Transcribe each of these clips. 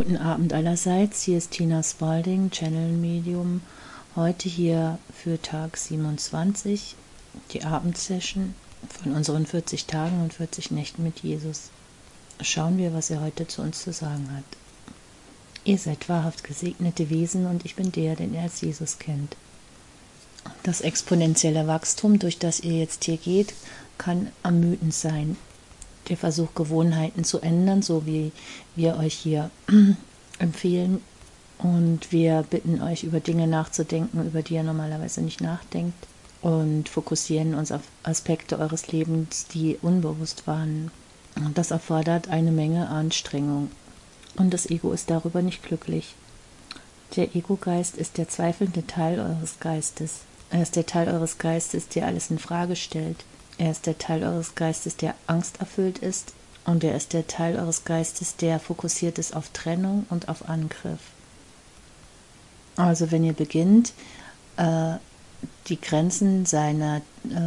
Guten Abend allerseits, hier ist Tina Spalding, Channel Medium. Heute hier für Tag 27, die Abendsession von unseren 40 Tagen und 40 Nächten mit Jesus. Schauen wir, was er heute zu uns zu sagen hat. Ihr seid wahrhaft gesegnete Wesen und ich bin der, den er als Jesus kennt. Das exponentielle Wachstum, durch das ihr jetzt hier geht, kann ermüdend sein. Der Versuch, Gewohnheiten zu ändern, so wie wir euch hier empfehlen. Und wir bitten euch, über Dinge nachzudenken, über die ihr normalerweise nicht nachdenkt. Und fokussieren uns auf Aspekte eures Lebens, die unbewusst waren. Und das erfordert eine Menge Anstrengung. Und das Ego ist darüber nicht glücklich. Der Ego-Geist ist der zweifelnde Teil eures Geistes. Er ist der Teil eures Geistes, der alles in Frage stellt. Er ist der Teil eures Geistes, der angsterfüllt ist, und er ist der Teil eures Geistes, der fokussiert ist auf Trennung und auf Angriff. Also wenn ihr beginnt, die Grenzen seiner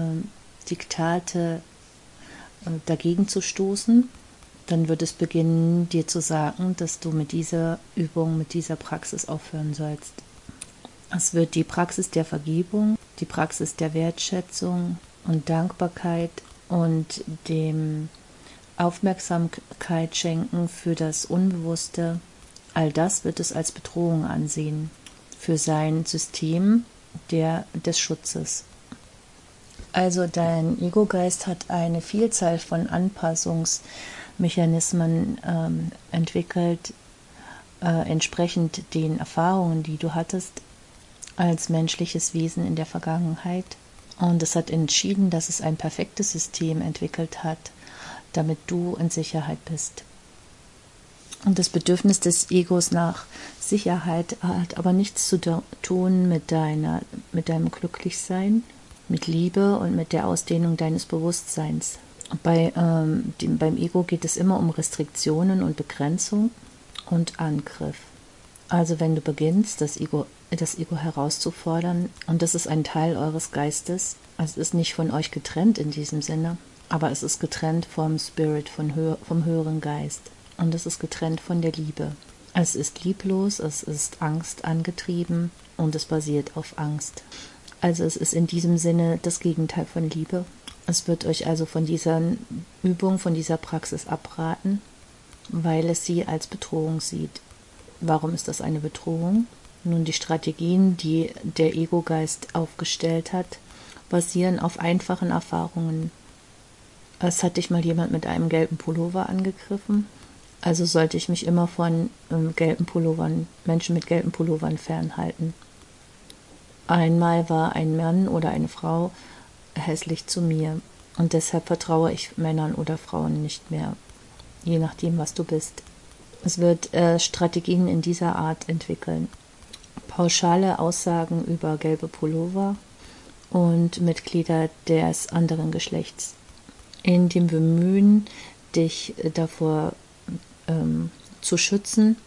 Diktate dagegen zu stoßen, dann wird es beginnen, dir zu sagen, dass du mit dieser Übung, mit dieser Praxis aufhören sollst. Es wird die Praxis der Vergebung, die Praxis der Wertschätzung und Dankbarkeit und dem Aufmerksamkeit schenken für das Unbewusste, all das wird es als Bedrohung ansehen für sein System des Schutzes. Also dein Ego-Geist hat eine Vielzahl von Anpassungsmechanismen entwickelt, entsprechend den Erfahrungen, die du hattest als menschliches Wesen in der Vergangenheit. Und es hat entschieden, dass es ein perfektes System entwickelt hat, damit du in Sicherheit bist. Und das Bedürfnis des Egos nach Sicherheit hat aber nichts zu tun mit deinem Glücklichsein, mit Liebe und mit der Ausdehnung deines Bewusstseins. Beim Ego geht es immer um Restriktionen und Begrenzung und Angriff. Also wenn du beginnst, das Ego herauszufordern, und das ist ein Teil eures Geistes, es ist nicht von euch getrennt in diesem Sinne, aber es ist getrennt vom Spirit, vom höheren Geist, und es ist getrennt von der Liebe. Es ist lieblos, es ist Angst angetrieben und es basiert auf Angst. Also es ist in diesem Sinne das Gegenteil von Liebe. Es wird euch also von dieser Übung, von dieser Praxis abraten, weil es sie als Bedrohung sieht. Warum ist das eine Bedrohung? Nun, die Strategien, die der Ego-Geist aufgestellt hat, basieren auf einfachen Erfahrungen. Es hat dich mal jemand mit einem gelben Pullover angegriffen, also sollte ich mich immer von Menschen mit gelben Pullovern fernhalten. Einmal war ein Mann oder eine Frau hässlich zu mir und deshalb vertraue ich Männern oder Frauen nicht mehr, je nachdem, was du bist. Es wird Strategien in dieser Art entwickeln. Pauschale Aussagen über gelbe Pullover und Mitglieder des anderen Geschlechts. In dem Bemühen, dich davor zu schützen,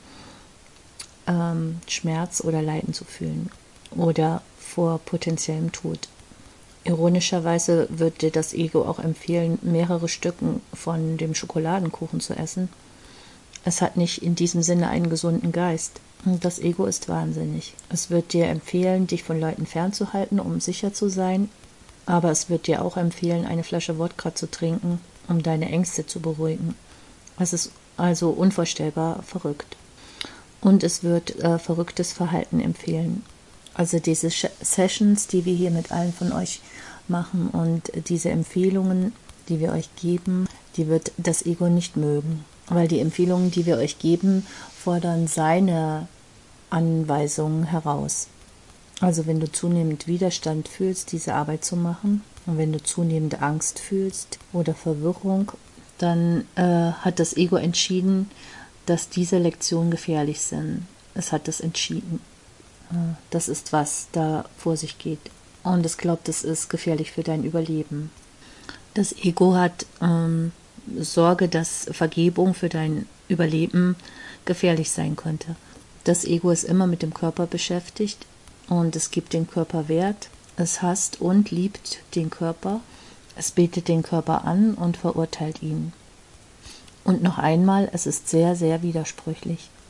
Schmerz oder Leiden zu fühlen oder vor potenziellem Tod. Ironischerweise wird dir das Ego auch empfehlen, mehrere Stücken von dem Schokoladenkuchen zu essen. Es hat nicht in diesem Sinne einen gesunden Geist. Das Ego ist wahnsinnig. Es wird dir empfehlen, dich von Leuten fernzuhalten, um sicher zu sein, aber es wird dir auch empfehlen, eine Flasche Wodka zu trinken, um deine Ängste zu beruhigen. Es ist also unvorstellbar verrückt. Und es wird verrücktes Verhalten empfehlen. Also diese Sessions, die wir hier mit allen von euch machen und diese Empfehlungen, die wir euch geben, die wird das Ego nicht mögen. Weil die Empfehlungen, die wir euch geben, fordern seine Anweisungen heraus. Also wenn du zunehmend Widerstand fühlst, diese Arbeit zu machen, und wenn du zunehmend Angst fühlst oder Verwirrung, dann hat das Ego entschieden, dass diese Lektionen gefährlich sind. Es hat das entschieden. Das ist, was da vor sich geht. Und es glaubt, es ist gefährlich für dein Überleben. Das Ego hat Sorge, dass Vergebung für dein Überleben gefährlich sein könnte. Das Ego ist immer mit dem Körper beschäftigt und es gibt dem Körper Wert. Es hasst und liebt den Körper. Es betet den Körper an und verurteilt ihn. Und noch einmal, es ist sehr, sehr widersprüchlich.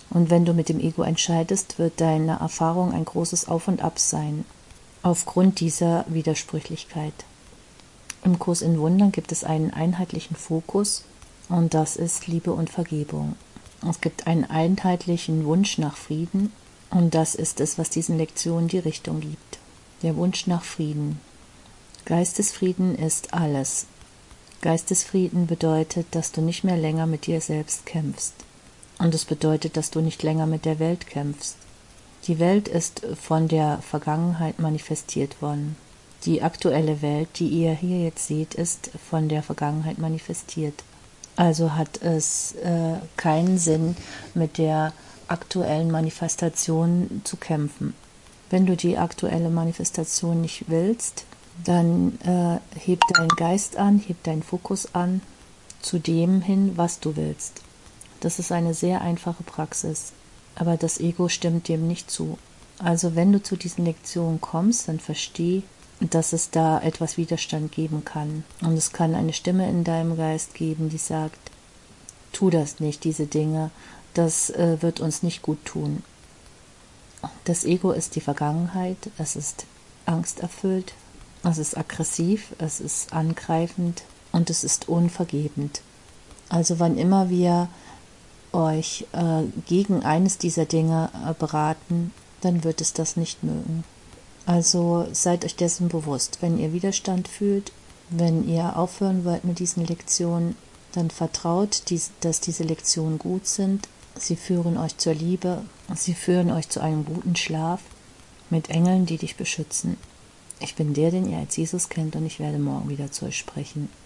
Und wenn du mit dem Ego entscheidest, wird deine Erfahrung ein großes Auf und Ab sein, aufgrund dieser Widersprüchlichkeit. Im Kurs in Wundern gibt es einen einheitlichen Fokus, und das ist Liebe und Vergebung. Es gibt einen einheitlichen Wunsch nach Frieden, und das ist es, was diesen Lektionen die Richtung gibt. Der Wunsch nach Frieden. Geistesfrieden ist alles. Geistesfrieden bedeutet, dass du nicht mehr länger mit dir selbst kämpfst. Und es bedeutet, dass du nicht länger mit der Welt kämpfst. Die Welt ist von der Vergangenheit manifestiert worden. Die aktuelle Welt, die ihr hier jetzt seht, ist von der Vergangenheit manifestiert. Also hat es keinen Sinn, mit der aktuellen Manifestation zu kämpfen. Wenn du die aktuelle Manifestation nicht willst, dann heb deinen Geist an, heb deinen Fokus an zu dem hin, was du willst. Das ist eine sehr einfache Praxis, aber das Ego stimmt dem nicht zu. Also wenn du zu diesen Lektionen kommst, dann versteh, dass es da etwas Widerstand geben kann. Und es kann eine Stimme in deinem Geist geben, die sagt, tu das nicht, diese Dinge, das wird uns nicht gut tun. Das Ego ist die Vergangenheit, es ist angsterfüllt, es ist aggressiv, es ist angreifend und es ist unvergebend. Also wann immer wir euch gegen eines dieser Dinge beraten, dann wird es das nicht mögen. Also seid euch dessen bewusst. Wenn ihr Widerstand fühlt, wenn ihr aufhören wollt mit diesen Lektionen, dann vertraut, dass diese Lektionen gut sind. Sie führen euch zur Liebe, sie führen euch zu einem guten Schlaf mit Engeln, die dich beschützen. Ich bin der, den ihr als Jesus kennt, und ich werde morgen wieder zu euch sprechen.